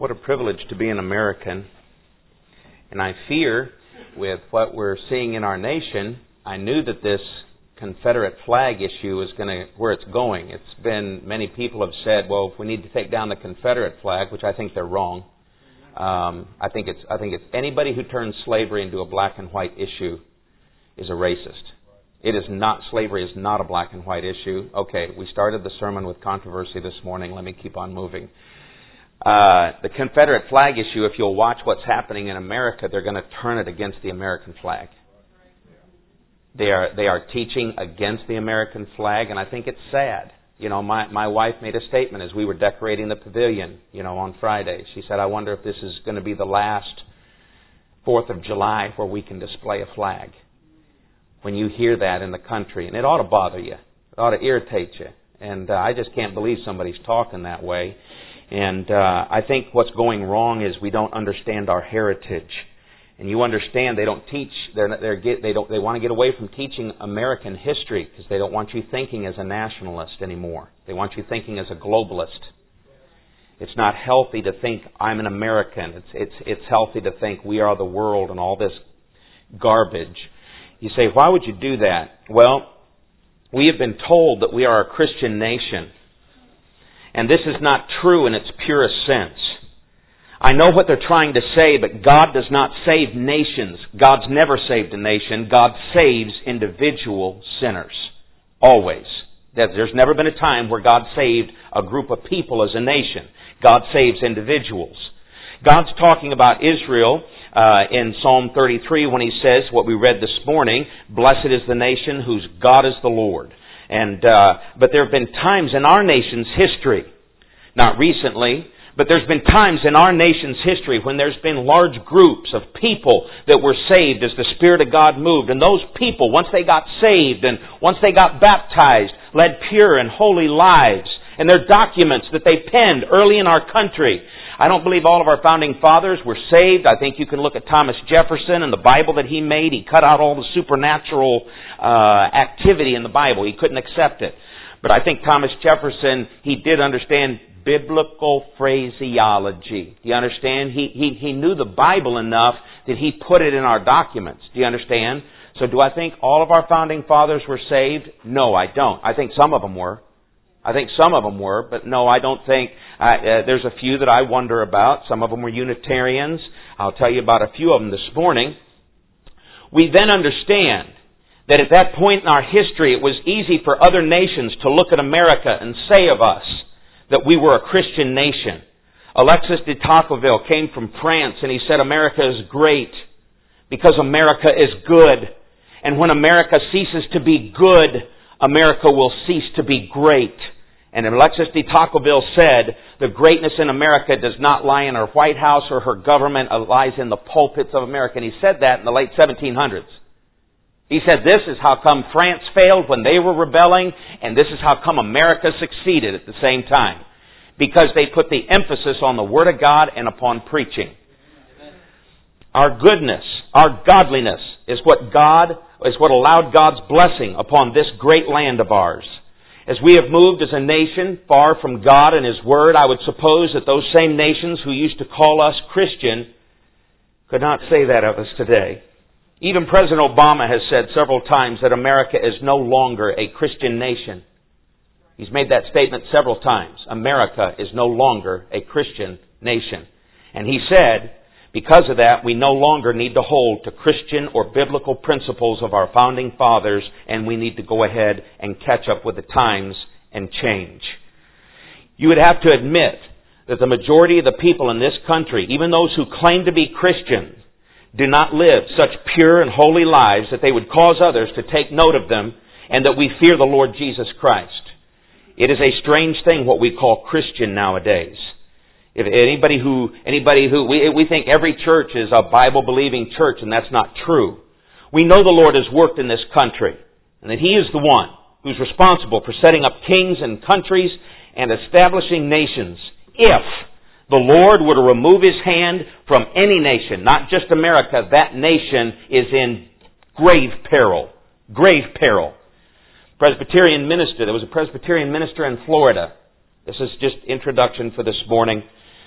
What a privilege to be an American. And I fear, with what we're seeing in our nation, I knew that this Confederate flag issue is where it's going. It's been, many people have said, well, if we need to take down the Confederate flag, which I think they're wrong. I think it's anybody who turns slavery into a black and white issue is a racist. It is not, slavery is not a black and white issue. Okay, we started the sermon with controversy this morning. Let me keep on moving. The Confederate flag issue, if you'll watch what's happening in America, they're going to turn it against the American flag. They are teaching against the American flag, and I think it's sad. You know, my wife made a statement as we were decorating the pavilion, on Friday. She said, I wonder if this is going to be the last 4th of July where we can display a flag. When you hear that in the country, and it ought to bother you. It ought to irritate you. And I just can't believe somebody's talking that way. And I think what's going wrong is we don't understand our heritage. And you understand they don't teach. They want to get away from teaching American history because they don't want you thinking as a nationalist anymore. They want you thinking as a globalist. It's not healthy to think I'm an American. It's healthy to think we are the world and all this garbage. You say, why would you do that? Well, we have been told that we are a Christian nation. And this is not true in its purest sense. I know what they're trying to say, but God does not save nations. God's never saved a nation. God saves individual sinners. Always. There's never been a time where God saved a group of people as a nation. God saves individuals. God's talking about Israel in Psalm 33 when He says what we read this morning, blessed is the nation whose God is the Lord. But there have been times in our nation's history, not recently, but there's been times in our nation's history when there's been large groups of people that were saved as the Spirit of God moved. And those people, once they got saved and once they got baptized, led pure and holy lives. And their documents that they penned early in our country. I don't believe all of our founding fathers were saved. I think you can look at Thomas Jefferson and the Bible that he made. He cut out all the supernatural activity in the Bible. He couldn't accept it. But I think Thomas Jefferson, he did understand biblical phraseology. Do you understand? He knew the Bible enough that he put it in our documents. Do you understand? So do I think all of our founding fathers were saved? No, I don't. I think some of them were. But no, I don't think. There's a few that I wonder about. Some of them were Unitarians. I'll tell you about a few of them this morning. We then understand that at that point in our history, it was easy for other nations to look at America and say of us that we were a Christian nation. Alexis de Tocqueville came from France and he said America is great because America is good. And when America ceases to be good, America will cease to be great. And Alexis de Tocqueville said, the greatness in America does not lie in her White House or her government, it lies in the pulpits of America. And he said that in the late 1700s. He said this is how come France failed when they were rebelling, and this is how come America succeeded at the same time. Because they put the emphasis on the Word of God and upon preaching. Our goodness, our godliness is what allowed God's blessing upon this great land of ours. As we have moved as a nation far from God and His Word, I would suppose that those same nations who used to call us Christian could not say that of us today. Even President Obama has said several times that America is no longer a Christian nation. He's made that statement several times. America is no longer a Christian nation. And he said, because of that, we no longer need to hold to Christian or biblical principles of our founding fathers, and we need to go ahead and catch up with the times and change. You would have to admit that the majority of the people in this country, even those who claim to be Christians, do not live such pure and holy lives that they would cause others to take note of them and that we fear the Lord Jesus Christ. It is a strange thing what we call Christian nowadays. If we think every church is a Bible-believing church, and that's not true. We know the Lord has worked in this country, and that He is the one who's responsible for setting up kings and countries and establishing nations. If the Lord were to remove His hand from any nation, not just America, that nation is in grave peril. Grave peril. Presbyterian minister, there was a Presbyterian minister in Florida. This is just introduction for this morning.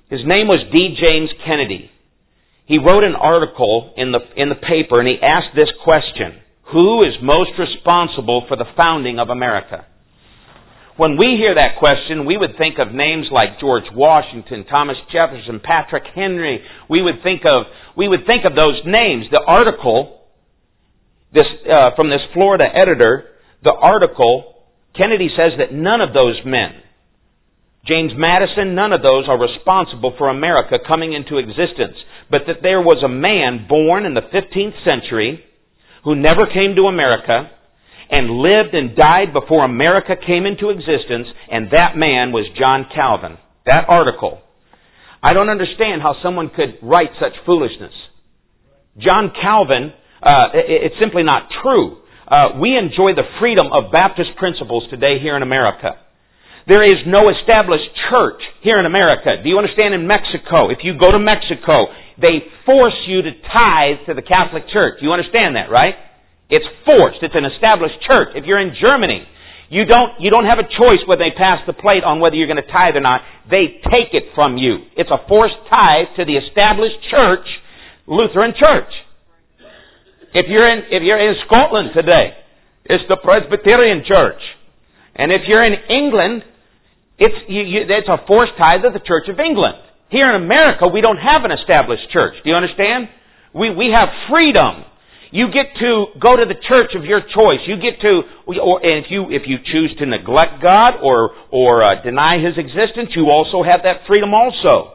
His name was D. James Kennedy. He wrote an article in the paper, and he asked this question: who is most responsible for the founding of America? When we hear that question, we would think of names like George Washington, Thomas Jefferson, Patrick Henry. We would think of those names. The article, from this Florida editor, the article, Kennedy says that none of those men, James Madison, none of those are responsible for America coming into existence, but that there was a man born in the 15th century who never came to America and lived and died before America came into existence, and that man was John Calvin. That article. I don't understand how someone could write such foolishness. John Calvin, it's simply not true. We enjoy the freedom of Baptist principles today here in America. There is no established church here in America. Do you understand? In Mexico, if you go to Mexico, they force you to tithe to the Catholic Church. You understand that, right? It's forced. It's an established church. If you're in Germany, you don't have a choice when they pass the plate on whether you're going to tithe or not. They take it from you. It's a forced tithe to the established church, Lutheran Church. If you're in Scotland today, it's the Presbyterian Church. And if you're in England, it's a forced tithe of the Church of England. Here in America, we don't have an established church. Do you understand? We have freedom. You get to go to the church of your choice. You get to, and if you choose to neglect God or deny His existence, you also have that freedom also.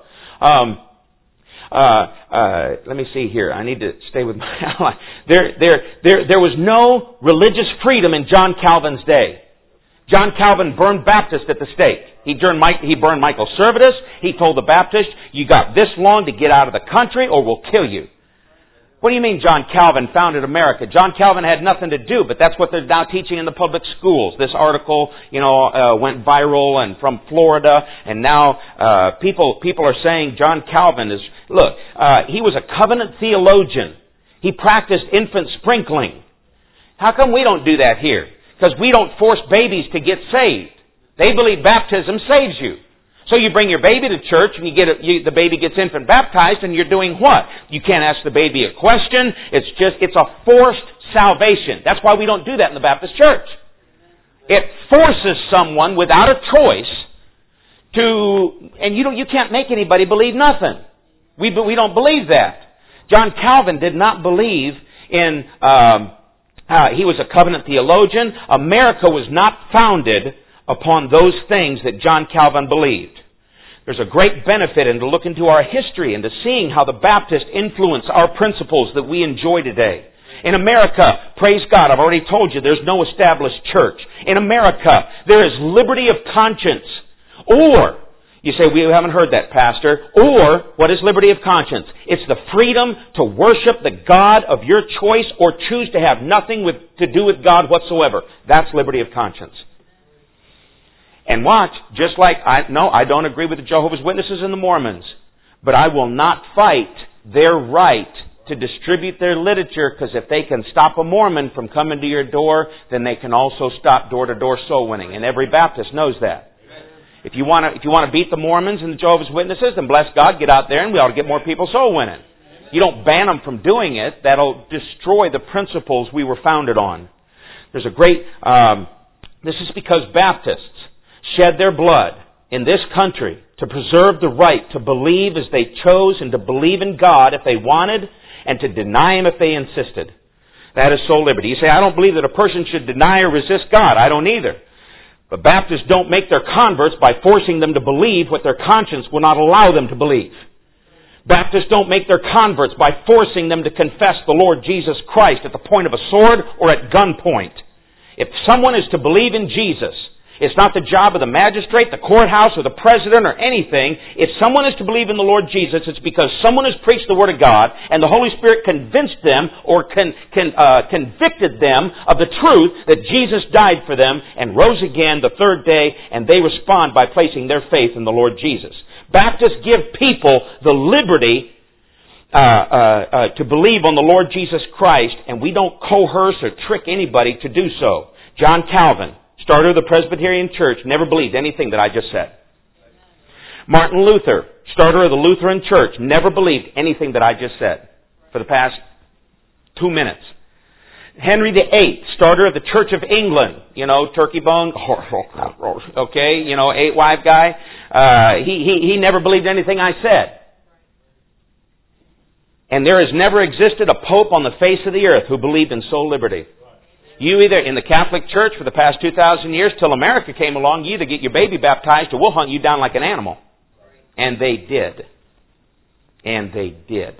Let me see here. I need to stay with my outline. There was no religious freedom in John Calvin's day. John Calvin burned Baptists at the stake. He burned Michael Servetus. He told the Baptists, you got this long to get out of the country or we'll kill you. What do you mean John Calvin founded America? John Calvin had nothing to do, but that's what they're now teaching in the public schools. This article, went viral and from Florida, and now people are saying John Calvin is, he was a covenant theologian. He practiced infant sprinkling. How come we don't do that here? Because we don't force babies to get saved. They believe baptism saves you. So you bring your baby to church and the baby gets infant baptized, and you're doing what? You can't ask the baby a question. It's a forced salvation. That's why we don't do that in the Baptist church. It forces someone without a choice and you can't make anybody believe nothing. We don't believe that. John Calvin did not believe in, he was a covenant theologian. America was not founded upon those things that John Calvin believed. There's a great benefit in to look into our history and to seeing how the Baptists influence our principles that we enjoy today. In America, praise God, I've already told you, there's no established church. In America, there is liberty of conscience. Or, you say, we haven't heard that, Pastor. Or, what is liberty of conscience? It's the freedom to worship the God of your choice or choose to have nothing to do with God whatsoever. That's liberty of conscience. And watch, just like, I don't agree with the Jehovah's Witnesses and the Mormons, but I will not fight their right to distribute their literature, because if they can stop a Mormon from coming to your door, then they can also stop door-to-door soul winning. And every Baptist knows that. If you want to beat the Mormons and the Jehovah's Witnesses, then bless God, get out there and we ought to get more people soul winning. You don't ban them from doing it. That'll destroy the principles we were founded on. There's a great, this is because Baptists shed their blood in this country to preserve the right to believe as they chose and to believe in God if they wanted and to deny Him if they insisted. That is soul liberty. You say, I don't believe that a person should deny or resist God. I don't either. But Baptists don't make their converts by forcing them to believe what their conscience will not allow them to believe. Baptists don't make their converts by forcing them to confess the Lord Jesus Christ at the point of a sword or at gunpoint. If someone is to believe in Jesus, it's not the job of the magistrate, the courthouse, or the president, or anything. If someone is to believe in the Lord Jesus, it's because someone has preached the Word of God, and the Holy Spirit convinced them, or convicted them of the truth that Jesus died for them, and rose again the third day, and they respond by placing their faith in the Lord Jesus. Baptists give people the liberty to believe on the Lord Jesus Christ, and we don't coerce or trick anybody to do so. John Calvin, starter of the Presbyterian Church, never believed anything that I just said. Martin Luther, starter of the Lutheran Church, never believed anything that I just said for the past 2 minutes. Henry VIII, starter of the Church of England, turkey bone, okay, 8-wife guy. He never believed anything I said. And there has never existed a pope on the face of the earth who believed in soul liberty. You either, in the Catholic Church for the past 2,000 years, till America came along, you either get your baby baptized or we'll hunt you down like an animal. And they did. And they did.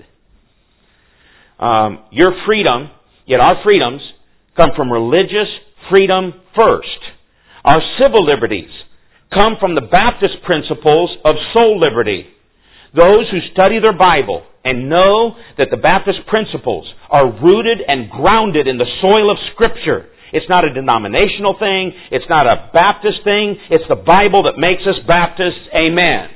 Your freedom, yet our freedoms, come from religious freedom first. Our civil liberties come from the Baptist principles of soul liberty. Those who study their Bible and know that the Baptist principles are rooted and grounded in the soil of Scripture. It's not a denominational thing. It's not a Baptist thing. It's the Bible that makes us Baptists. Amen.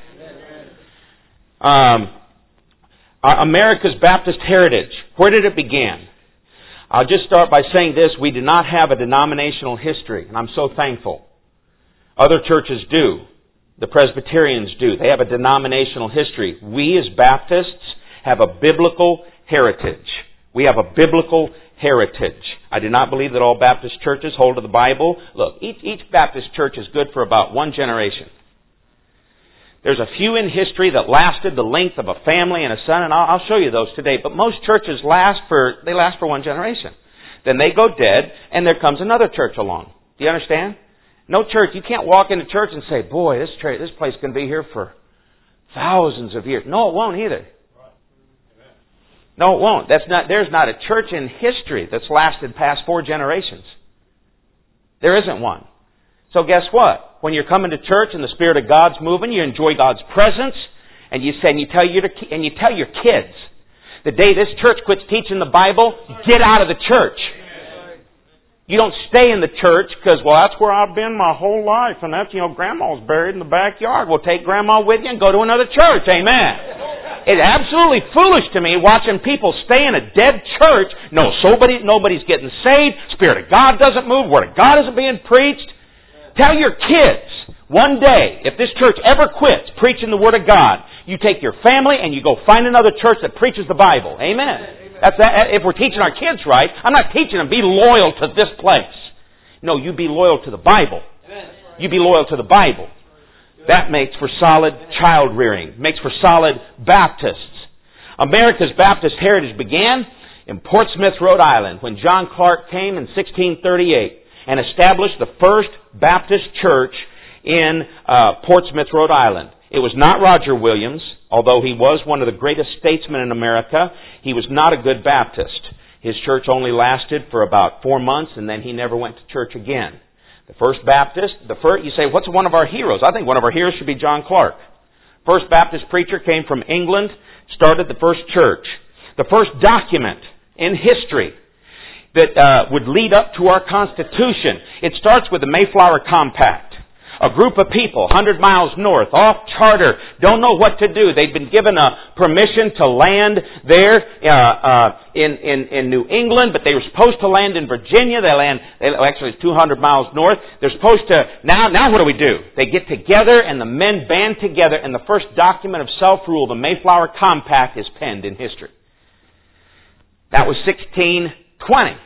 America's Baptist heritage. Where did it begin? I'll just start by saying this. We do not have a denominational history, and I'm so thankful. Other churches do. The Presbyterians do. They have a denominational history. We as Baptists have a biblical heritage. We have a biblical heritage. I do not believe that all Baptist churches hold to the Bible. Look, each Baptist church is good for about one generation. There's a few in history that lasted the length of a family and a son, and I'll show you those today. But most churches last for one generation. Then they go dead, and there comes another church along. Do you understand? No church. You can't walk into church and say, boy, this place can be here for thousands of years. No, it won't either. No, it won't. There's not a church in history that's lasted past 4 generations. There isn't one. So guess what? When you're coming to church and the Spirit of God's moving, you enjoy God's presence, and you tell your kids, the day this church quits teaching the Bible, get out of the church. You don't stay in the church because, well, that's where I've been my whole life, and that's, Grandma's buried in the backyard. Well, take Grandma with you and go to another church. Amen. It's absolutely foolish to me watching people stay in a dead church. No, nobody's getting saved. Spirit of God doesn't move. Word of God isn't being preached. Tell your kids, one day, if this church ever quits preaching the Word of God, you take your family and you go find another church that preaches the Bible. Amen. If we're teaching our kids right, I'm not teaching them be loyal to this place. No, you be loyal to the Bible. You be loyal to the Bible. That makes for solid child rearing. Makes for solid Baptists. America's Baptist heritage began in Portsmouth, Rhode Island, when John Clark came in 1638 and established the first Baptist church in Portsmouth, Rhode Island. It was not Roger Williams, although he was one of the greatest statesmen in America. He was not a good Baptist. His church only lasted for about 4 months, and then he never went to church again. The first Baptist, you say, what's one of our heroes? I think one of our heroes should be John Clark. First Baptist preacher came from England, started the first church. The first document in history that would lead up to our Constitution. It starts with the Mayflower Compact. A group of people, 100 miles north, off charter, don't know what to do. They'd been given a permission to land there in New England, but they were supposed to land in Virginia. Actually, it's 200 miles north. They're supposed to, now what do we do? They get together and the men band together, and the first document of self-rule, the Mayflower Compact, is penned in history. That was 1620.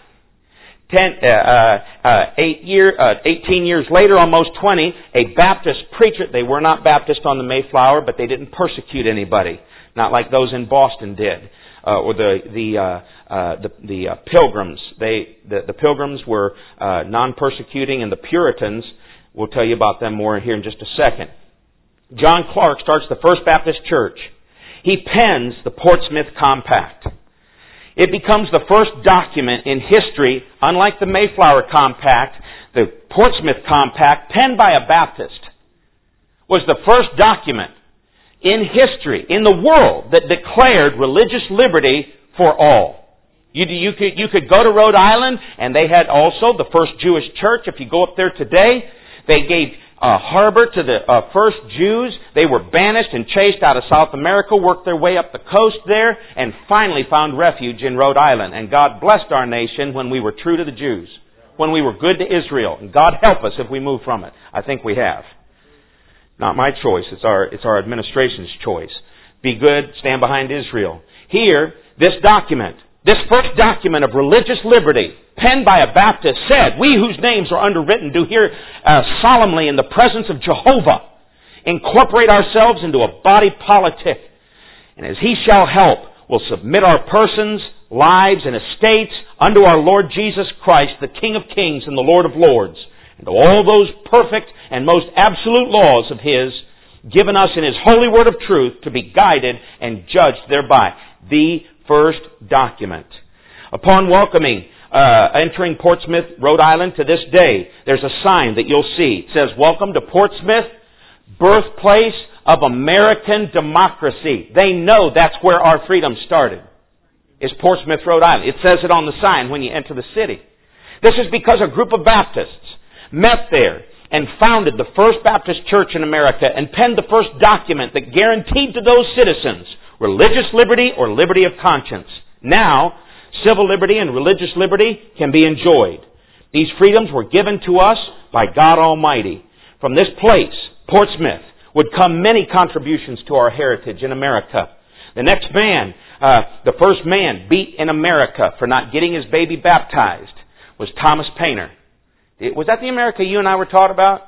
18 years later, almost 20, a Baptist preacher, they were not Baptist on the Mayflower, but they didn't persecute anybody. Not like those in Boston did. Or the Pilgrims. The Pilgrims were non-persecuting, and the Puritans, we'll tell you about them more here in just a second. John Clark starts the First Baptist Church. He pens the Portsmouth Compact. It becomes the first document in history, unlike the Mayflower Compact. The Portsmouth Compact, penned by a Baptist, was the first document in history, in the world, that declared religious liberty for all. You could go to Rhode Island, and they had also the first Jewish church. If you go up there today, they gave harbor to the first Jews. They were banished and chased out of South America, worked their way up the coast there, and finally found refuge in Rhode Island. And God blessed our nation when we were true to the Jews, when we were good to Israel. And God help us if we move from it. I think we have. Not my choice. It's our administration's choice. Be good, stand behind Israel. Here, this document, this first document of religious liberty, penned by a Baptist, said, "We whose names are underwritten do here solemnly in the presence of Jehovah incorporate ourselves into a body politic. And as He shall help, will submit our persons, lives, and estates unto our Lord Jesus Christ, the King of kings and the Lord of lords, and to all those perfect and most absolute laws of His, given us in His holy word of truth, to be guided and judged thereby." The first document. Upon entering Portsmouth, Rhode Island to this day, there's a sign that you'll see. It says, "Welcome to Portsmouth, birthplace of American democracy." They know that's where our freedom started. It's Portsmouth, Rhode Island. It says it on the sign when you enter the city. This is because a group of Baptists met there and founded the first Baptist church in America and penned the first document that guaranteed to those citizens religious liberty or liberty of conscience. Now, civil liberty and religious liberty can be enjoyed. These freedoms were given to us by God Almighty. From this place, Portsmouth, would come many contributions to our heritage in America. The next man, the first man beat in America for not getting his baby baptized was Thomas Paine. Was that the America you and I were taught about?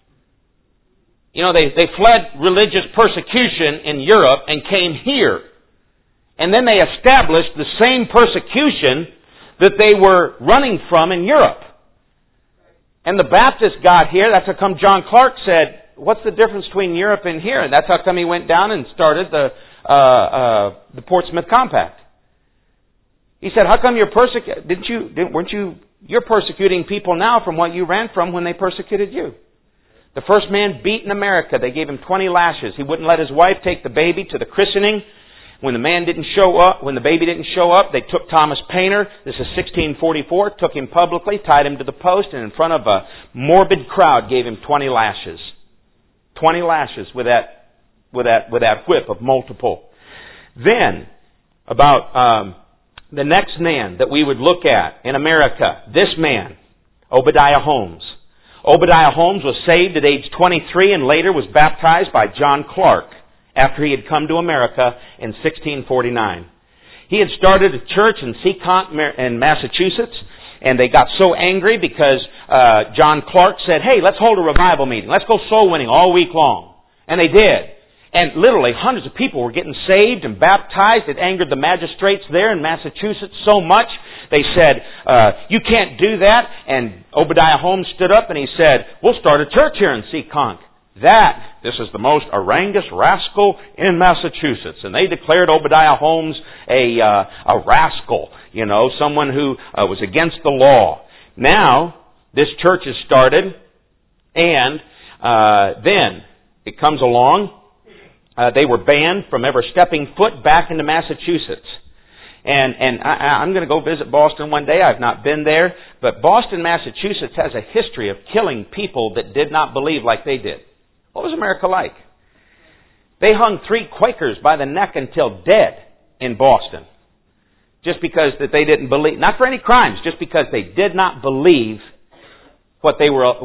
You know, they fled religious persecution in Europe and came here. And then they established the same persecution that they were running from in Europe. And the Baptists got here. That's how come John Clark said, "What's the difference between Europe and here?" And that's how come he went down and started the Portsmouth Compact. He said, "How come you're you're persecuting people now from what you ran from when they persecuted you?" The first man beat in America, they gave him 20 lashes. He wouldn't let his wife take the baby to the christening. When the baby didn't show up, they took Thomas Paine. This is 1644, took him publicly, tied him to the post, and in front of a morbid crowd gave him 20 lashes. 20 lashes with that whip of multiple. Then, about the next man that we would look at in America, this man, Obadiah Holmes. Obadiah Holmes was saved at age 23 and later was baptized by John Clark after he had come to America in 1649. He had started a church in Seekonk in Massachusetts, and they got so angry because John Clark said, "Hey, let's hold a revival meeting. Let's go soul winning all week long." And they did. And literally hundreds of people were getting saved and baptized. It angered the magistrates there in Massachusetts so much. They said, "You can't do that." And Obadiah Holmes stood up and he said, "We'll start a church here in Seekonk." This is the most Orangus rascal in Massachusetts. And they declared Obadiah Holmes a rascal, someone who was against the law. Now, this church is started, and then it comes along. They were banned from ever stepping foot back into Massachusetts. And I'm going to go visit Boston one day. I've not been there. But Boston, Massachusetts has a history of killing people that did not believe like they did. What was America like? They hung 3 Quakers by the neck until dead in Boston. Just because that they didn't believe, not for any crimes, just because they did not believe what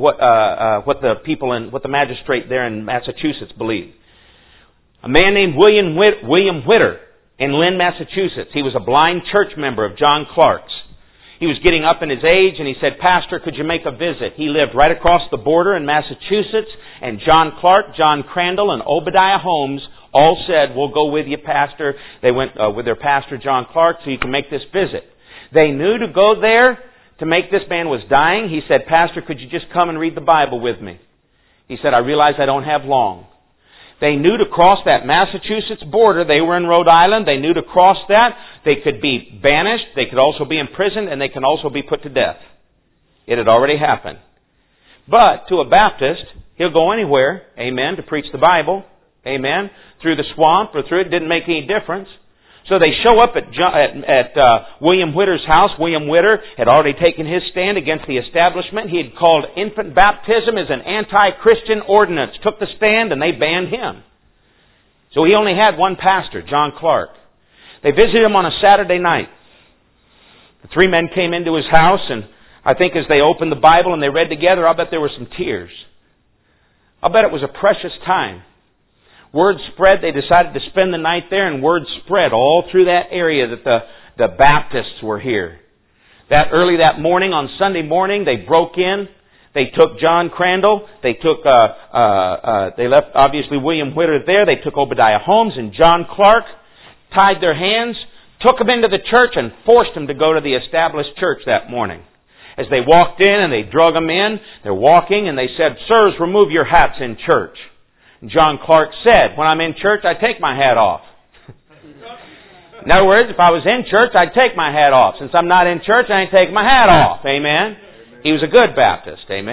the magistrate there in Massachusetts believed. A man named William Whitter in Lynn, Massachusetts. He was a blind church member of John Clark's. He was getting up in his age and he said, "Pastor, could you make a visit?" He lived right across the border in Massachusetts, and John Clark, John Crandall, and Obadiah Holmes all said, "We'll go with you, Pastor." They went with their pastor, John Clark, so you can make this visit. They knew to go there to make this man was dying. He said, "Pastor, could you just come and read the Bible with me?" He said, "I realize I don't have long." They knew to cross that Massachusetts border. They were in Rhode Island. They knew to cross that. They could be banished. They could also be imprisoned, and they can also be put to death. It had already happened. But to a Baptist, he'll go anywhere, amen, to preach the Bible, amen, through the swamp or through it. Didn't make any difference. So they show up at William Whitter's house. William Whitter had already taken his stand against the establishment. He had called infant baptism as an anti-Christian ordinance. Took the stand and they banned him. So he only had one pastor, John Clark. They visited him on a Saturday night. The 3 men came into his house, and I think as they opened the Bible and they read together, I'll bet there were some tears. I'll bet it was a precious time. Word spread. They decided to spend the night there, and word spread all through that area that the Baptists were here. Early that morning, on Sunday morning, they broke in. They took John Crandall. They left, obviously, William Whittier there. They took Obadiah Holmes and John Clark, tied their hands, took them into the church, and forced them to go to the established church that morning. As they walked in and they drug them in, they're walking, and they said, "Sirs, remove your hats in church." And John Clark said, "When I'm in church, I take my hat off." In other words, if I was in church, I'd take my hat off. Since I'm not in church, I ain't taking my hat off. Amen? He was a good Baptist. Amen?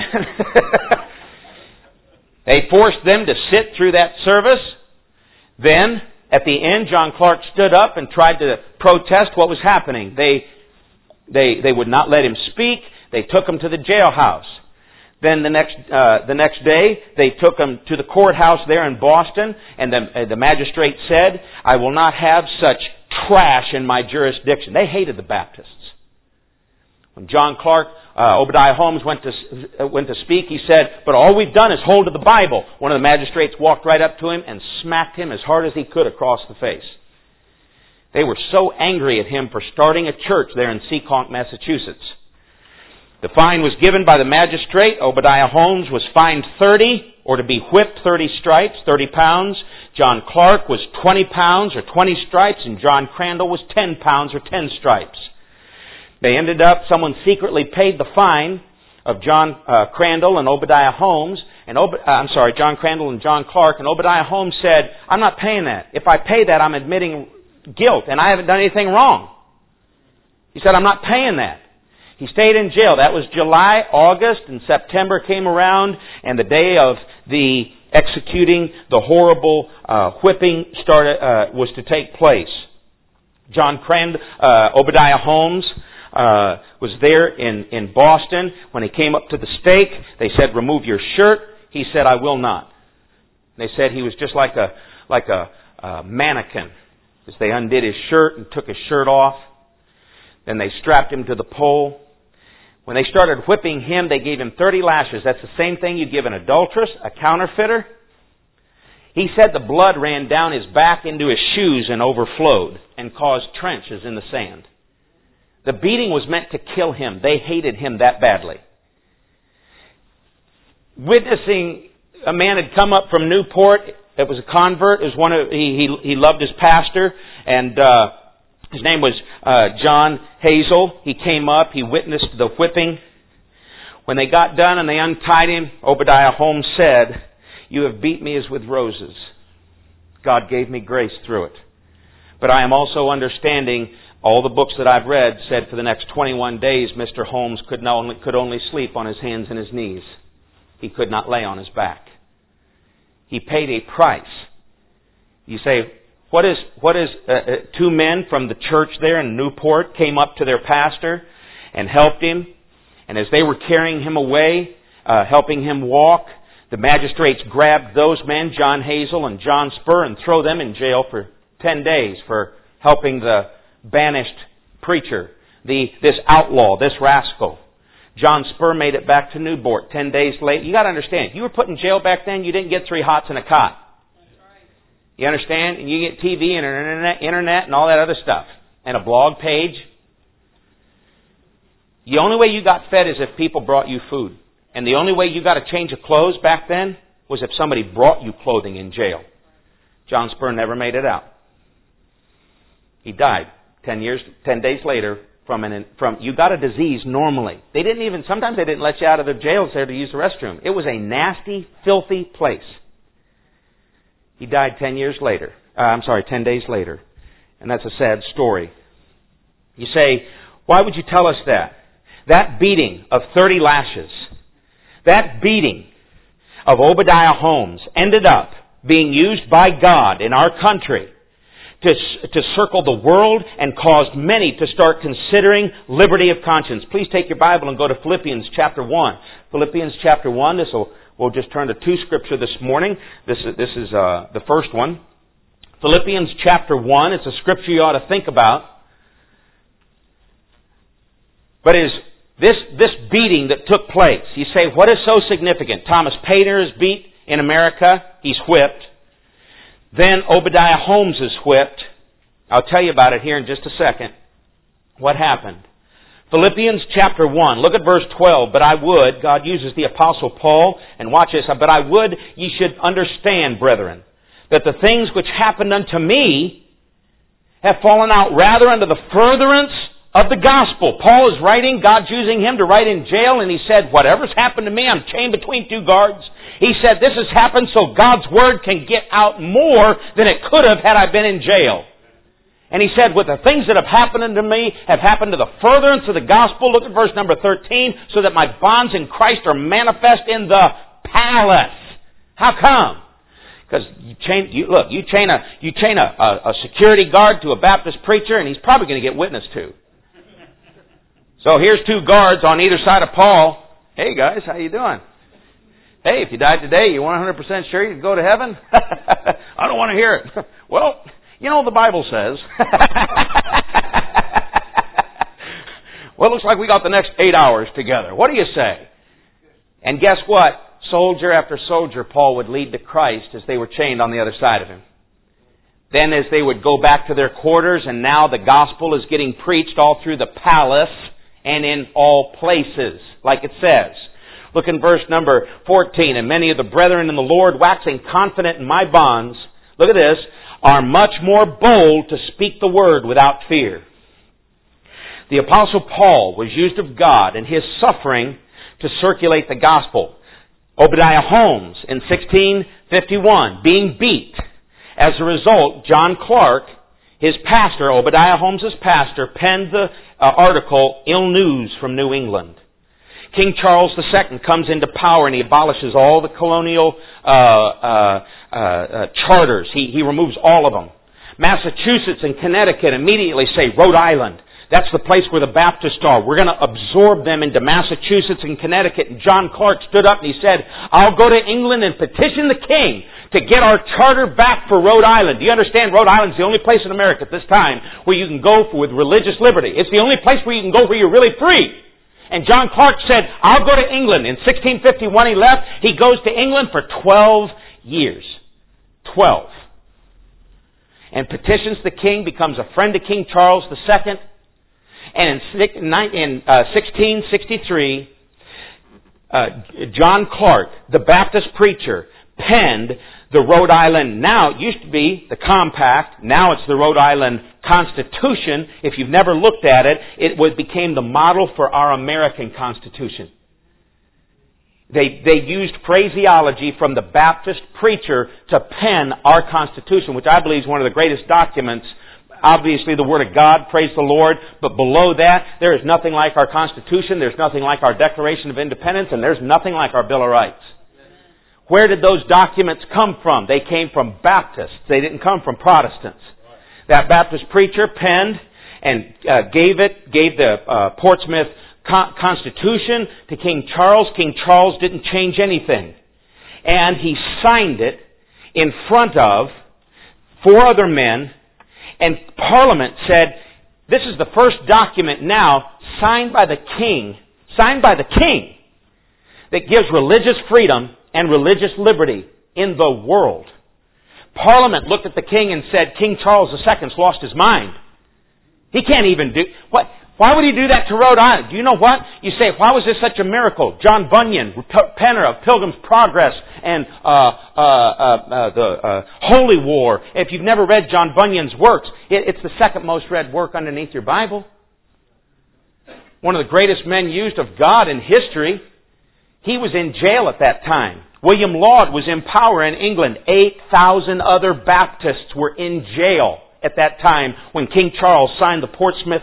They forced them to sit through that service. Then, at the end, John Clark stood up and tried to protest what was happening. They would not let him speak. They took him to the jailhouse. Then the next day, they took him to the courthouse there in Boston, and the magistrate said, "I will not have such trash in my jurisdiction." They hated the Baptists. When John Clark, Obadiah Holmes went to speak, he said, "But all we've done is hold to the Bible." One of the magistrates walked right up to him and smacked him as hard as he could across the face. They were so angry at him for starting a church there in Seekonk, Massachusetts. The fine was given by the magistrate. Obadiah Holmes was fined 30, or to be whipped 30 stripes, 30 pounds. John Clark was 20 pounds or 20 stripes, and John Crandall was 10 pounds or 10 stripes. They ended up, someone secretly paid the fine of John Crandall and Obadiah Holmes, John Crandall and John Clark, and Obadiah Holmes said, "I'm not paying that. If I pay that, I'm admitting guilt, and I haven't done anything wrong." He said, "I'm not paying that." He stayed in jail. That was July, August, and September came around, and the day of the executing the horrible whipping was to take place. Obadiah Holmes was there in Boston. When he came up to the stake, they said, "Remove your shirt." He said, "I will not." They said he was just like a mannequin, as they undid his shirt and took his shirt off. Then they strapped him to the pole. When they started whipping him, they gave him 30 lashes. That's the same thing you give an adulteress, a counterfeiter. He said the blood ran down his back into his shoes and overflowed and caused trenches in the sand. The beating was meant to kill him. They hated him that badly. Witnessing, a man had come up from Newport. It was a convert. It was he loved his pastor, and his name was John Hazel. He came up. He witnessed the whipping. When they got done and they untied him, Obadiah Holmes said, "You have beat me as with roses. God gave me grace through it. But I am also understanding, all the books that I've read said for the next 21 days, Mr. Holmes could only sleep on his hands and his knees. He could not lay on his back." He paid a price. You say, what is two men from the church there in Newport came up to their pastor and helped him. And as they were carrying him away, helping him walk, the magistrates grabbed those men, John Hazel and John Spur, and throw them in jail for 10 days for helping the banished preacher, this outlaw, this rascal. John Spur made it back to Newport 10 days later. You got to understand, you were put in jail back then, you didn't get 3 hots and a cot. You understand? And you get TV and internet and all that other stuff. And a blog page. The only way you got fed is if people brought you food. And the only way you got a change of clothes back then was if somebody brought you clothing in jail. John Spur never made it out. He died 10 days later from you got a disease normally. Sometimes they didn't let you out of the jails there to use the restroom. It was a nasty, filthy place. He died 10 days later. And that's a sad story. You say, why would you tell us that? That beating of 30 lashes, that beating of Obadiah Holmes ended up being used by God in our country to circle the world and caused many to start considering liberty of conscience. Please take your Bible and go to Philippians chapter 1. Philippians chapter 1, we'll just turn to 2 scripture this morning. This is the first one. Philippians chapter 1, it's a scripture you ought to think about. But is this beating that took place, you say, what is so significant? Thomas Paine is beat in America. He's whipped. Then Obadiah Holmes is whipped. I'll tell you about it here in just a second. What happened? Philippians chapter 1. Look at verse 12. But I would, God uses the Apostle Paul, and watch this, but I would ye should understand, brethren, that the things which happened unto me have fallen out rather unto the furtherance of the gospel. Paul is writing, God's using him to write in jail, and he said, whatever's happened to me, I'm chained between two guards. He said, this has happened so God's Word can get out more than it could have had I been in jail. And he said, with the things that have happened to me have happened to the furtherance of the gospel. Look at verse number 13. So that my bonds in Christ are manifest in the palace. How come? Because you chain a security guard to a Baptist preacher, and he's probably going to get witnessed to. So here's two guards on either side of Paul. Hey guys, how you doing? Hey, if you died today, you 100% sure you'd go to heaven? I don't want to hear it. Well, you know the Bible says. Well, it looks like we got the next 8 hours together. What do you say? And guess what? Soldier after soldier, Paul would lead to Christ as they were chained on the other side of him. Then as they would go back to their quarters, and now the gospel is getting preached all through the palace and in all places, like it says. Look in verse number 14. And many of the brethren in the Lord, waxing confident in my bonds, look at this, are much more bold to speak the word without fear. The Apostle Paul was used of God in his suffering to circulate the gospel. Obadiah Holmes in 1651, being beat. As a result, John Clark, his pastor, Obadiah Holmes' pastor, penned the article, Ill News from New England. King Charles II comes into power and he abolishes all the colonial charters. He removes all of them. Massachusetts and Connecticut immediately say, Rhode Island, that's the place where the Baptists are. We're going to absorb them into Massachusetts and Connecticut. And John Clark stood up and he said, I'll go to England and petition the king to get our charter back for Rhode Island. Do you understand? Rhode Island's the only place in America at this time where you can go with religious liberty. It's the only place where you can go where you're really free. And John Clark said, I'll go to England. In 1651 he left. He goes to England for 12 years. 12. And petitions the king, becomes a friend of King Charles II. And in 1663, John Clark, the Baptist preacher, penned the Rhode Island, now it used to be the Compact, now it's the Rhode Island Constitution. If you've never looked at it, it became the model for our American Constitution. They used phraseology from the Baptist preacher to pen our Constitution, which I believe is one of the greatest documents. Obviously the Word of God, praise the Lord, but below that, there is nothing like our Constitution, there's nothing like our Declaration of Independence, and there's nothing like our Bill of Rights. Where did those documents come from? They came from Baptists. They didn't come from Protestants. That Baptist preacher penned and gave the Portsmouth Constitution to King Charles. King Charles didn't change anything. And he signed it in front of 4 other men, and Parliament said, this is the first document now signed by the king, that gives religious freedom and religious liberty in the world. Parliament looked at the king and said, King Charles II's lost his mind. He can't even do... What? Why would he do that to Rhode Island? Do you know what? You say, why was this such a miracle? John Bunyan, penner of Pilgrim's Progress and the Holy War. If you've never read John Bunyan's works, it's the second most read work underneath your Bible. One of the greatest men used of God in history. He was in jail at that time. William Laud was in power in England. 8,000 other Baptists were in jail at that time when King Charles signed the Portsmouth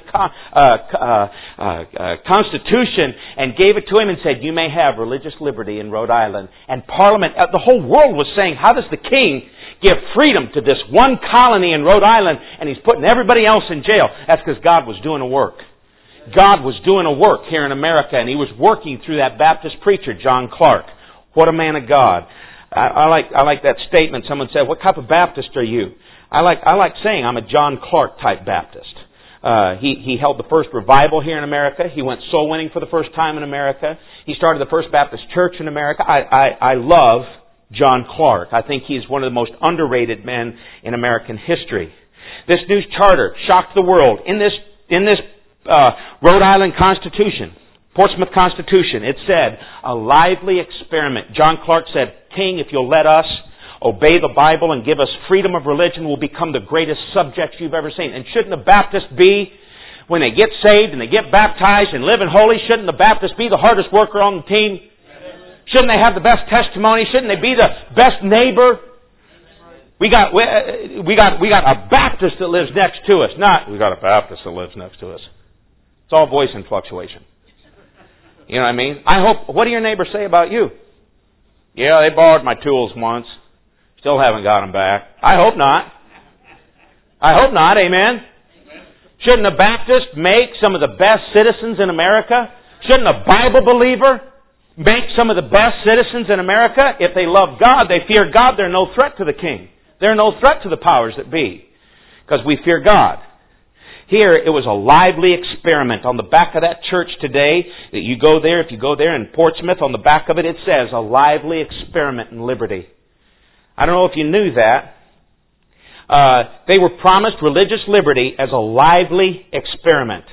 Constitution and gave it to him and said, you may have religious liberty in Rhode Island. And Parliament, the whole world was saying, how does the king give freedom to this one colony in Rhode Island and he's putting everybody else in jail? That's because God was doing a work. God was doing a work here in America, and He was working through that Baptist preacher, John Clark. What a man of God. I like that statement. Someone said, what type of Baptist are you? I like saying I'm a John Clark type Baptist. He held the first revival here in America. He went soul winning for the first time in America. He started the first Baptist church in America. I love John Clark. I think he's one of the most underrated men in American history. This new charter shocked the world. In this Rhode Island Constitution, Portsmouth Constitution, it said, a lively experiment. John Clark said, King, if you'll let us obey the Bible and give us freedom of religion, we'll become the greatest subjects you've ever seen. And shouldn't the Baptist be, when they get saved and they get baptized and live in holy, shouldn't the Baptist be the hardest worker on the team? Shouldn't they have the best testimony? Shouldn't they be the best neighbor? We got a Baptist that lives next to us. Not, we got a Baptist that lives next to us. It's all voice and fluctuation. You know what I mean? What do your neighbors say about you? Yeah, they borrowed my tools once. Still haven't got them back. I hope not. I hope not, amen? Shouldn't a Baptist make some of the best citizens in America? Shouldn't a Bible believer make some of the best citizens in America? If they love God, they fear God, they're no threat to the king. They're no threat to the powers that be. Because we fear God. Here, it was a lively experiment. On the back of that church today, that you go there, if you go there in Portsmouth, on the back of it, it says, a lively experiment in liberty. I don't know if you knew that. They were promised religious liberty as a lively experiment.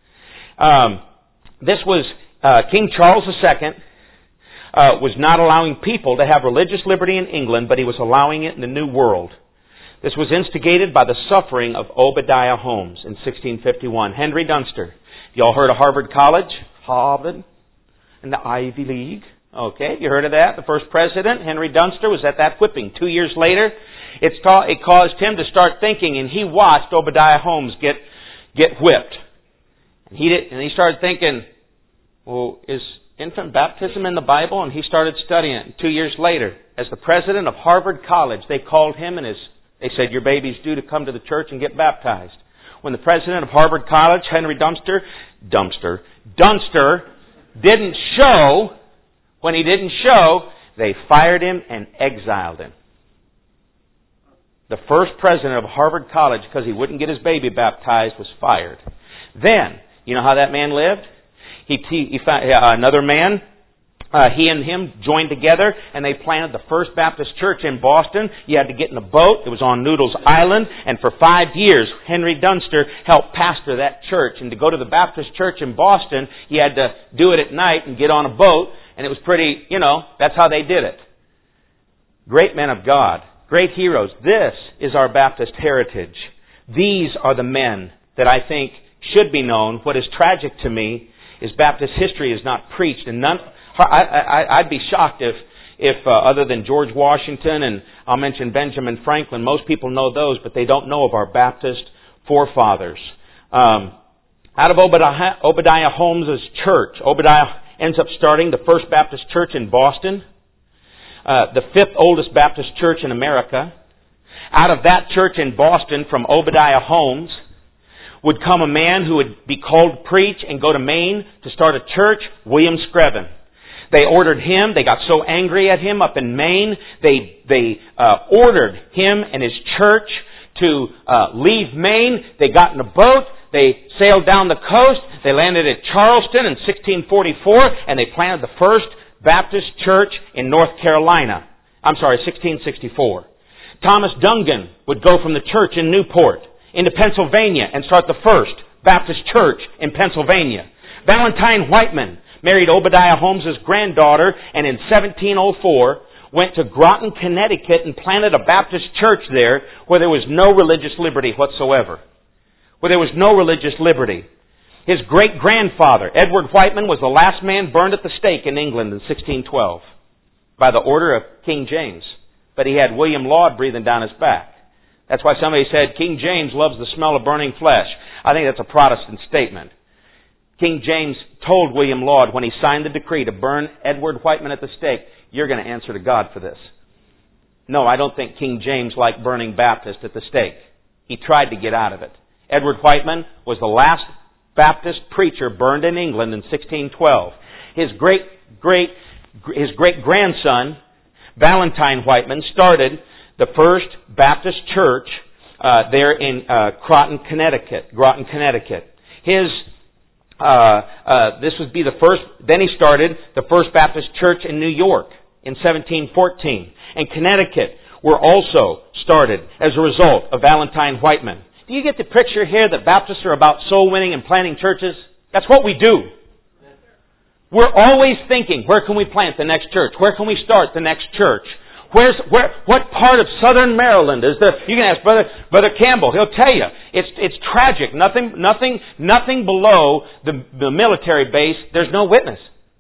This was King Charles II was not allowing people to have religious liberty in England, but he was allowing it in the New World. This was instigated by the suffering of Obadiah Holmes in 1651. Henry Dunster. Y'all heard of Harvard College? Harvard and the Ivy League. Okay, you heard of that? The first president, Henry Dunster, was at that whipping. 2 years later, it caused him to start thinking, and he watched Obadiah Holmes get whipped. And he started thinking, well, is infant baptism in the Bible? And he started studying it. And 2 years later, as the president of Harvard College, they called him and they said, your baby's due to come to the church and get baptized. When the president of Harvard College, Henry Dunster didn't show, when he didn't show, they fired him and exiled him. The first president of Harvard College, because he wouldn't get his baby baptized, was fired. Then, you know how that man lived? He found another man. He and him joined together, and they planted the First Baptist Church in Boston. You had to get in a boat. It was on Noodles Island. And for 5 years, Henry Dunster helped pastor that church. And to go to the Baptist Church in Boston, you had to do it at night and get on a boat. And it was pretty, that's how they did it. Great men of God. Great heroes. This is our Baptist heritage. These are the men that I think should be known. What is tragic to me is Baptist history is not preached. And I'd be shocked if other than George Washington and I'll mention Benjamin Franklin, most people know those, but they don't know of our Baptist forefathers. Out of Obadiah Holmes' church, Obadiah ends up starting the First Baptist Church in Boston, the fifth oldest Baptist church in America. Out of that church in Boston, from Obadiah Holmes, would come a man who would be called to preach and go to Maine to start a church, William Screven. They ordered him, they got so angry at him up in Maine, they ordered him and his church to leave Maine. They got in a boat, they sailed down the coast, they landed at Charleston in 1644, and they planted the first Baptist church in North Carolina. 1664. Thomas Dungan would go from the church in Newport into Pennsylvania and start the first Baptist church in Pennsylvania. Valentine Whiteman married Obadiah Holmes' granddaughter, and in 1704 went to Groton, Connecticut, and planted a Baptist church there where there was no religious liberty whatsoever. Where there was no religious liberty. His great-grandfather, Edward Whiteman, was the last man burned at the stake in England in 1612 by the order of King James. But he had William Laud breathing down his back. That's why somebody said King James loves the smell of burning flesh. I think that's a Protestant statement. King James told William Laud when he signed the decree to burn Edward Whiteman at the stake, you're going to answer to God for this. No, I don't think King James liked burning Baptist at the stake. He tried to get out of it. Edward Whiteman was the last Baptist preacher burned in England in 1612. His great-grandson, Valentine Whiteman, started the first Baptist church there in Groton, Connecticut. This would be the first. Then he started the First Baptist Church in New York. in 1714. And Connecticut were also started as a result of Valentine Whiteman. Do you get the picture here that Baptists are about soul winning and planting churches? That's what we do. We're always thinking, where can we plant the next church? Where can we start the next church? What part of southern Maryland is there? You can ask Brother Campbell. He'll tell you. It's tragic. Nothing below the military base. There's no witness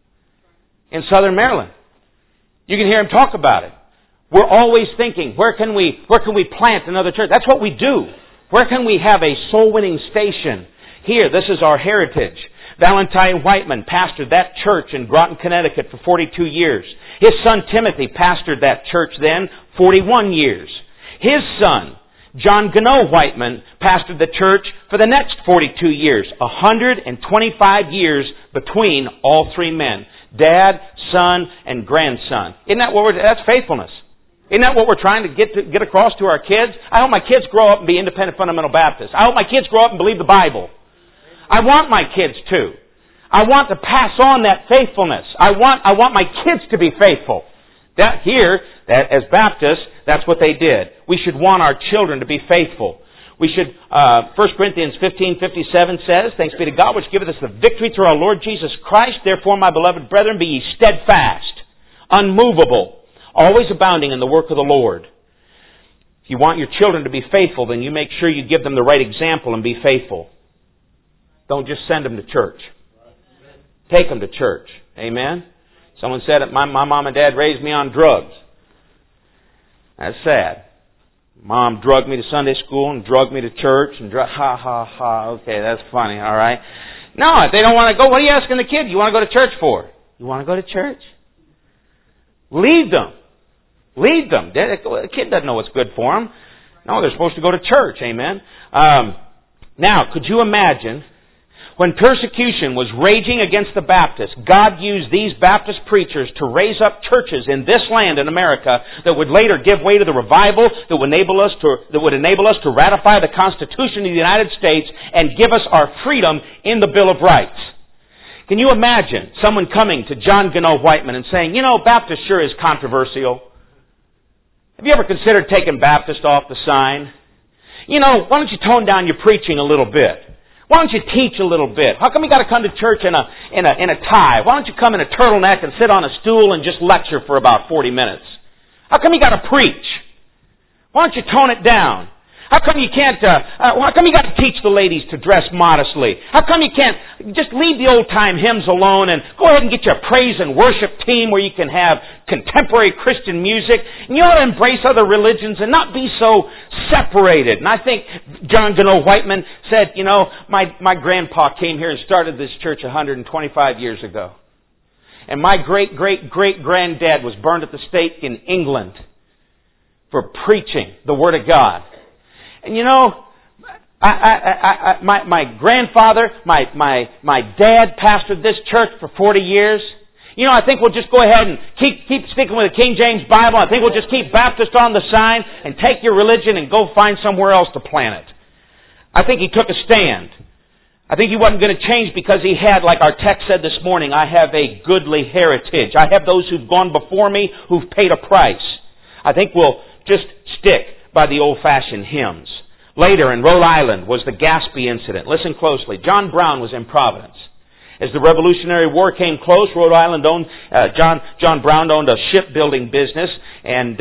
in southern Maryland. You can hear him talk about it. We're always thinking, where can we plant another church? That's what we do. Where can we have a soul winning station? Here, this is our heritage. Valentine Whiteman pastored that church in Groton, Connecticut for 42 years. His son Timothy pastored that church then 41 years. His son, John Gano Whiteman, pastored the church for the next 42 years. 125 years between all three men. Dad, son, and grandson. Isn't that that's faithfulness? Isn't that what we're trying to get across to our kids? I hope my kids grow up and be independent fundamental Baptists. I hope my kids grow up and believe the Bible. I want my kids to. I want to pass on that faithfulness. I want my kids to be faithful. As Baptists, that's what they did. We should want our children to be faithful. We should, 1 Corinthians 15:57 says, "Thanks be to God which giveth us the victory through our Lord Jesus Christ. Therefore, my beloved brethren, be ye steadfast, unmovable, always abounding in the work of the Lord." If you want your children to be faithful, then you make sure you give them the right example and be faithful. Don't just send them to church. Take them to church. Amen? Someone said that my mom and dad raised me on drugs. That's sad. Mom drugged me to Sunday school and drugged me to church and okay, that's funny, all right? No, if they don't want to go, what are you asking the kid? You want to go to church for? You want to go to church? Lead them. Lead them. The kid doesn't know what's good for them. No, they're supposed to go to church. Amen? Now, could you imagine when persecution was raging against the Baptists, God used these Baptist preachers to raise up churches in this land in America that would later give way to the revival that would enable us to ratify the Constitution of the United States and give us our freedom in the Bill of Rights. Can you imagine someone coming to John Gano Whiteman and saying, Baptist sure is controversial. Have you ever considered taking Baptist off the sign? Why don't you tone down your preaching a little bit? Why don't you teach a little bit? How come you got to come to church in a tie? Why don't you come in a turtleneck and sit on a stool and just lecture for about 40 minutes? How come you got to preach? Why don't you tone it down? How come you can't? How come you got to teach the ladies to dress modestly? How come you can't just leave the old time hymns alone and go ahead and get you a praise and worship team where you can have contemporary Christian music and you ought to embrace other religions and not be so separated? And I think John Gano Whiteman said, my grandpa came here and started this church 125 years ago, and my great granddad was burned at the stake in England for preaching the Word of God. And my grandfather, my dad pastored this church for 40 years. I think we'll just go ahead and keep sticking with the King James Bible. I think we'll just keep Baptist on the sign and take your religion and go find somewhere else to plant it. I think he took a stand. I think he wasn't going to change because he had, like our text said this morning, I have a goodly heritage. I have those who've gone before me who've paid a price. I think we'll just stick by the old-fashioned hymns. Later in Rhode Island was the Gaspee incident. Listen closely. John Brown was in Providence. As the Revolutionary War came close, Rhode Island John Brown owned a shipbuilding business, and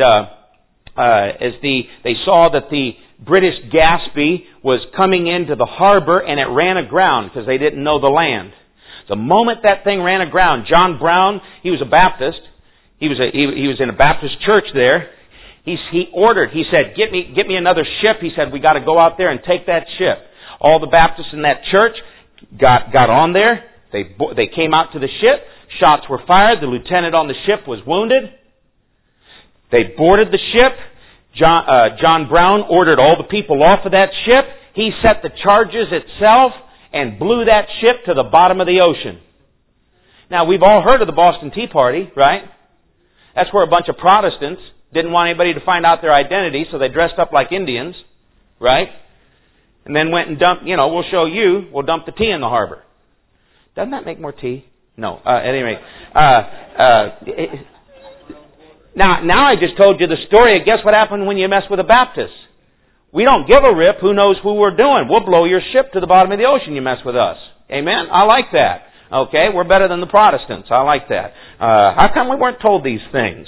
they saw that the British Gaspee was coming into the harbor and it ran aground because they didn't know the land. The moment that thing ran aground, John Brown, he was a Baptist. He was in a Baptist church there. He ordered, he said, get me another ship. He said, we got to go out there and take that ship. All the Baptists in that church got on there. They came out to the ship. Shots were fired. The lieutenant on the ship was wounded. They boarded the ship. John Brown ordered all the people off of that ship. He set the charges itself and blew that ship to the bottom of the ocean. Now, we've all heard of the Boston Tea Party, right? That's where a bunch of Protestants didn't want anybody to find out their identity, so they dressed up like Indians, right? And then went and dumped, we'll show you, we'll dump the tea in the harbor. Doesn't that make more tea? No. At any rate, Now I just told you the story. Guess what happened when you mess with a Baptist? We don't give a rip. Who knows who we're doing? We'll blow your ship to the bottom of the ocean. You mess with us. Amen? I like that. Okay? We're better than the Protestants. I like that. How come we weren't told these things?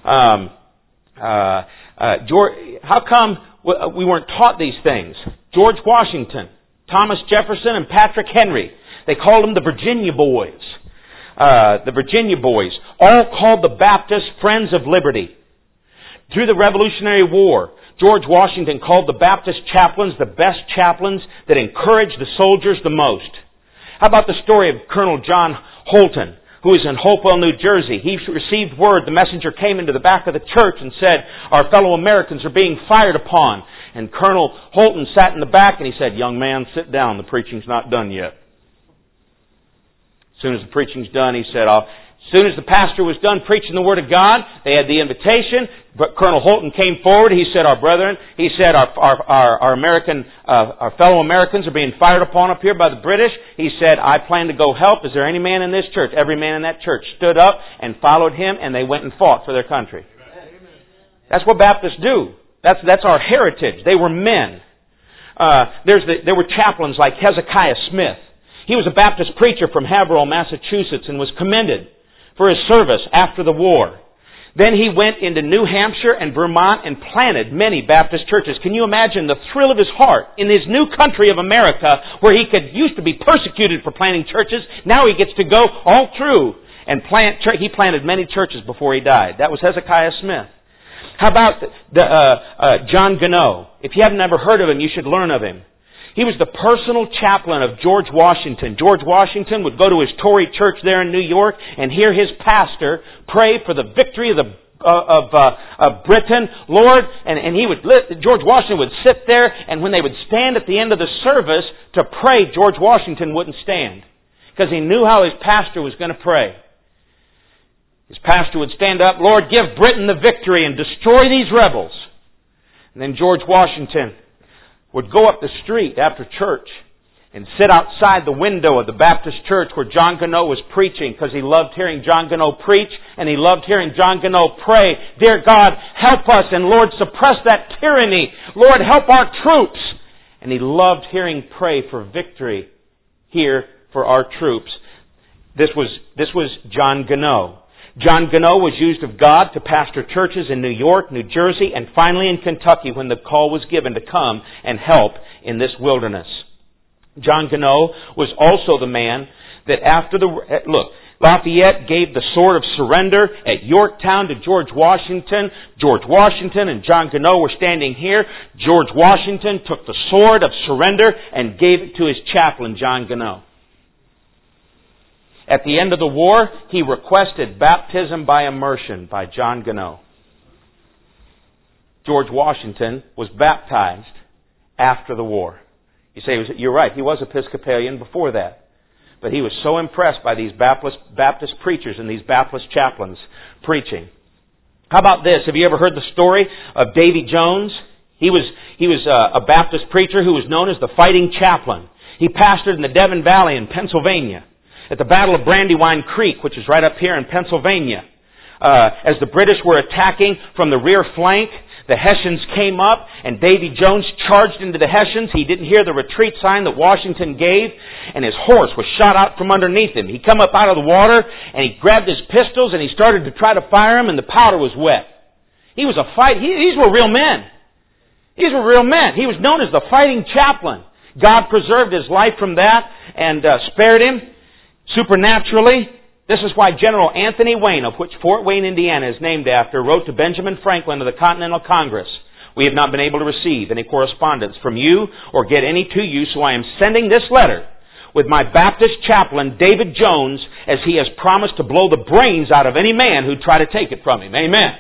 How come we weren't taught these things? George Washington, Thomas Jefferson, and Patrick Henry. They called them the Virginia Boys. The Virginia Boys, all called the Baptists Friends of Liberty. Through the Revolutionary War, George Washington called the Baptist chaplains the best chaplains that encouraged the soldiers the most. How about the story of Colonel John Holton, who is in Hopewell, New Jersey? He received word, the messenger came into the back of the church and said, our fellow Americans are being fired upon. And Colonel Holton sat in the back and he said, young man, sit down, the preaching's not done yet. As soon as the preaching's done, he said, as soon as the pastor was done preaching the Word of God, they had the invitation. But Colonel Holton came forward. He said, our brethren, he said, our fellow Americans are being fired upon up here by the British. He said, I plan to go help. Is there any man in this church? Every man in that church stood up and followed him, and they went and fought for their country. That's what Baptists do. That's our heritage. They were men. There were chaplains like Hezekiah Smith. He was a Baptist preacher from Haverhill, Massachusetts, and was commended for his service after the war. Then he went into New Hampshire and Vermont and planted many Baptist churches. Can you imagine the thrill of his heart in his new country of America, where he used to be persecuted for planting churches? Now he gets to go all through and plant church. He planted many churches before he died. That was Hezekiah Smith. How about John Gunnow? If you haven't ever heard of him, you should learn of him. He was the personal chaplain of George Washington. George Washington would go to his Tory church there in New York and hear his pastor pray for the victory of Britain. Lord, and George Washington would sit there, and when they would stand at the end of the service to pray, George Washington wouldn't stand, because he knew how his pastor was going to pray. His pastor would stand up, Lord, give Britain the victory and destroy these rebels. And then George Washington would go up the street after church and sit outside the window of the Baptist church where John Gunnow was preaching, because he loved hearing John Gunnow preach and he loved hearing John Gunnow pray, Dear God, help us, and Lord, suppress that tyranny. Lord, help our troops. And he loved hearing pray for victory here for our troops. This was John Gunnow. John Gunnow was used of God to pastor churches in New York, New Jersey, and finally in Kentucky when the call was given to come and help in this wilderness. John Gunnow was also the man that Lafayette gave the sword of surrender at Yorktown to George Washington. George Washington and John Gunnow were standing here. George Washington took the sword of surrender and gave it to his chaplain, John Gunnow. At the end of the war, he requested baptism by immersion by John Gunnow. George Washington was baptized after the war. You say, you're right, he was Episcopalian before that. But he was so impressed by these Baptist preachers and these Baptist chaplains preaching. How about this? Have you ever heard the story of Davy Jones? He was a Baptist preacher who was known as the Fighting Chaplain. He pastored in the Devon Valley in Pennsylvania, at the Battle of Brandywine Creek, which is right up here in Pennsylvania. As the British were attacking from the rear flank, the Hessians came up, and Davy Jones charged into the Hessians. He didn't hear the retreat sign that Washington gave, and his horse was shot out from underneath him. He come up out of the water, and he grabbed his pistols, and he started to try to fire them, and the powder was wet. He was a fight. These were real men. These were real men. He was known as the Fighting Chaplain. God preserved his life from that and spared him supernaturally. This is why General Anthony Wayne, of which Fort Wayne, Indiana is named after, wrote to Benjamin Franklin of the Continental Congress, We have not been able to receive any correspondence from you or get any to you, so I am sending this letter with my Baptist chaplain, David Jones, as he has promised to blow the brains out of any man who'd try to take it from him. Amen.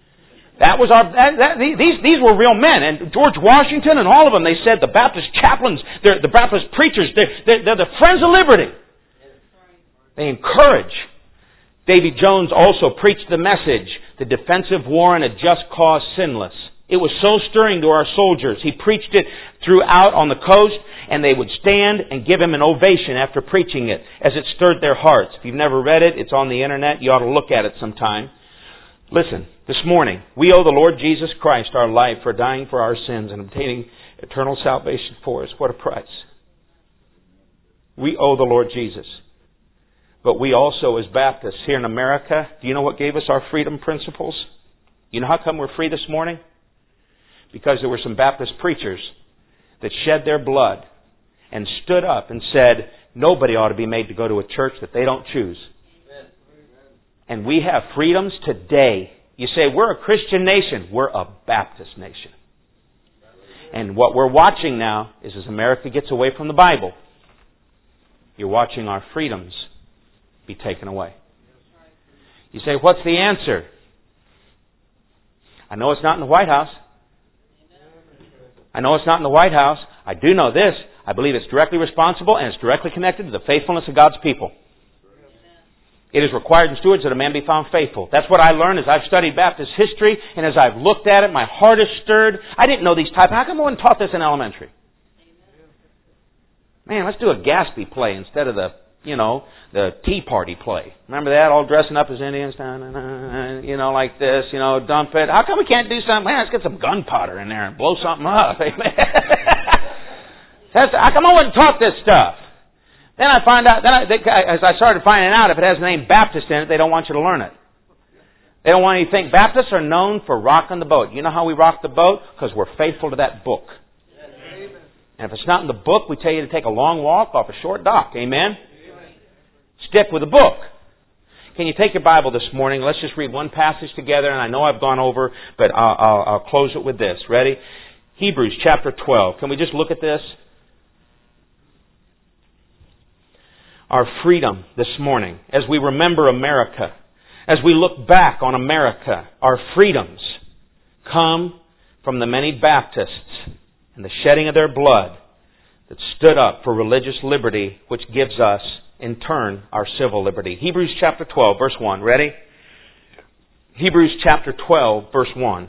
These were real men. And George Washington and all of them, they said the Baptist chaplains, the Baptist preachers, they're the Friends of Liberty. They encourage. Davy Jones also preached the message, the defensive war and a just cause sinless. It was so stirring to our soldiers. He preached it throughout on the coast, and they would stand and give him an ovation after preaching it, as it stirred their hearts. If you've never read it, it's on the internet. You ought to look at it sometime. Listen, this morning, we owe the Lord Jesus Christ our life for dying for our sins and obtaining eternal salvation for us. What a price. We owe the Lord Jesus. But we also, as Baptists here in America, do you know what gave us our freedom principles? You know how come we're free this morning? Because there were some Baptist preachers that shed their blood and stood up and said, nobody ought to be made to go to a church that they don't choose. And we have freedoms today. You say, we're a Christian nation. We're a Baptist nation. And what we're watching now is as America gets away from the Bible, you're watching our freedoms be taken away. You say, what's the answer? I know it's not in the White House. I know it's not in the White House. I do know this. I believe it's directly responsible and it's directly connected to the faithfulness of God's people. It is required in stewards that a man be found faithful. That's what I learned as I've studied Baptist history, and as I've looked at it, my heart is stirred. I didn't know these types. How come no one taught this in elementary? Man, let's do a Gatsby play instead of the Tea Party play. Remember that? All dressing up as Indians, like this, dump it. How come we can't do something? Man, let's get some gunpowder in there and blow something up. How come I wasn't taught this stuff? Then I find out, as I started finding out, if it has the name Baptist in it, they don't want you to learn it. They don't want you to think. Baptists are known for rocking the boat. You know how we rock the boat? Because we're faithful to that book. And if it's not in the book, we tell you to take a long walk off a short dock. Amen? Stick with the book. Can you take your Bible this morning? Let's just read one passage together. And I know I've gone over, but I'll close it with this. Ready? Hebrews chapter 12. Can we just look at this? Our freedom this morning, as we remember America, as we look back on America, our freedoms come from the many Baptists and the shedding of their blood that stood up for religious liberty, which gives us, in turn, our civil liberty. Hebrews chapter 12, verse 1. Ready? Hebrews chapter 12, verse 1.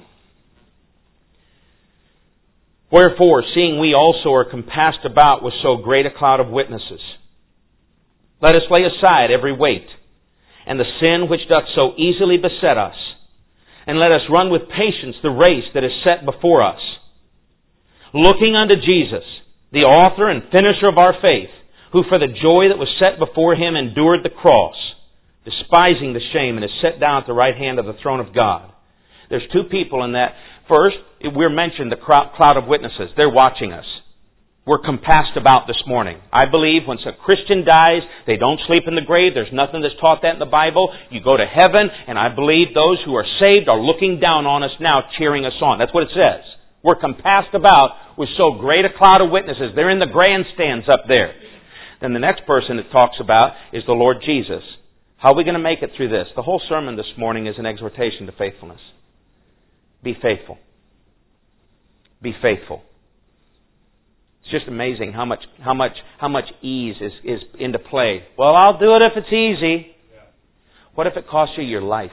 Wherefore, seeing we also are compassed about with so great a cloud of witnesses, let us lay aside every weight, and the sin which doth so easily beset us, and let us run with patience the race that is set before us, looking unto Jesus, the author and finisher of our faith, who for the joy that was set before Him endured the cross, despising the shame, and is set down at the right hand of the throne of God. There's two people in that. First, we're mentioned the cloud of witnesses. They're watching us. We're compassed about this morning. I believe once a Christian dies, they don't sleep in the grave. There's nothing that's taught that in the Bible. You go to heaven, and I believe those who are saved are looking down on us now, cheering us on. That's what it says. We're compassed about with so great a cloud of witnesses. They're in the grandstands up there. Then the next person it talks about is the Lord Jesus. How are we going to make it through this? The whole sermon this morning is an exhortation to faithfulness. Be faithful. Be faithful. It's just amazing how much ease is into play. Well, I'll do it if it's easy. What if it costs you your life?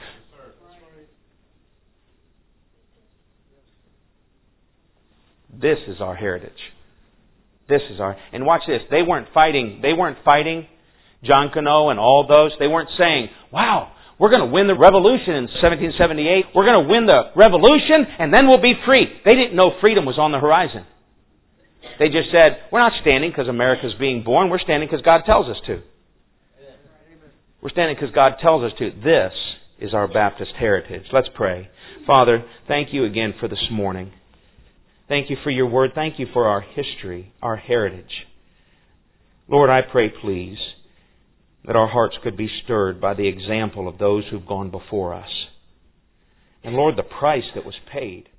This is our heritage. This is our, and watch this. They weren't fighting John Canoe and all those. They weren't saying, wow, we're going to win the revolution in 1778. We're going to win the revolution and then we'll be free. They didn't know freedom was on the horizon. They just said, we're not standing because America's being born. We're standing because God tells us to. We're standing because God tells us to. This is our Baptist heritage. Let's pray. Father, thank you again for this morning. Thank you for your word. Thank you for our history, our heritage. Lord, I pray, please, that our hearts could be stirred by the example of those who've gone before us. And Lord, the price that was paid.